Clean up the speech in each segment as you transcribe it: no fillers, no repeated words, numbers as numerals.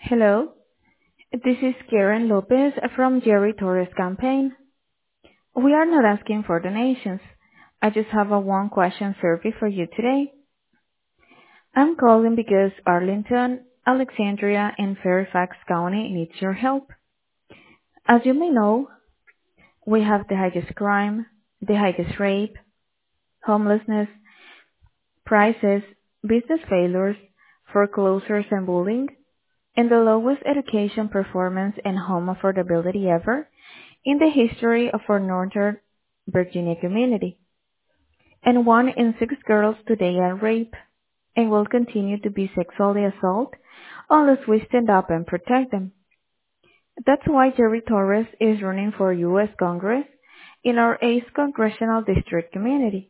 Hello, this is Karen Lopez from Jerry Torres campaign. We are not asking for donations. I just have a one question survey for you today. I'm calling because Arlington, Alexandria, and Fairfax County needs your help. As you may know, we have the highest crime, the highest rape, homelessness, prices, business failures, foreclosures and bullying, and the lowest education performance and home affordability ever in the history of our Northern Virginia community. And 1 in 6 girls today are raped and will continue to be sexually assaulted unless we stand up and protect them. That's why Jerry Torres is running for U.S. Congress in our 8th Congressional District community.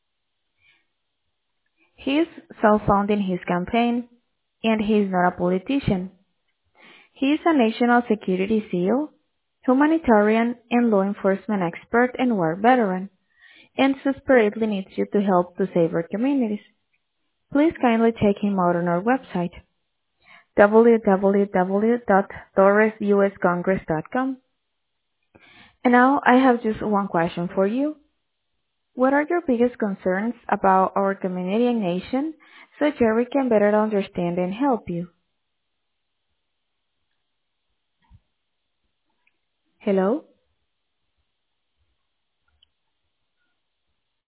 He is self-funding his campaign, and he is not a politician. He is a national security SEAL, humanitarian and law enforcement expert and war veteran, and desperately needs you to help to save our communities. Please kindly check him out on our website, www.torresuscongress.com. And now I have just one question for you. What are your biggest concerns about our community and nation so Jerry can better understand and help you? Hello?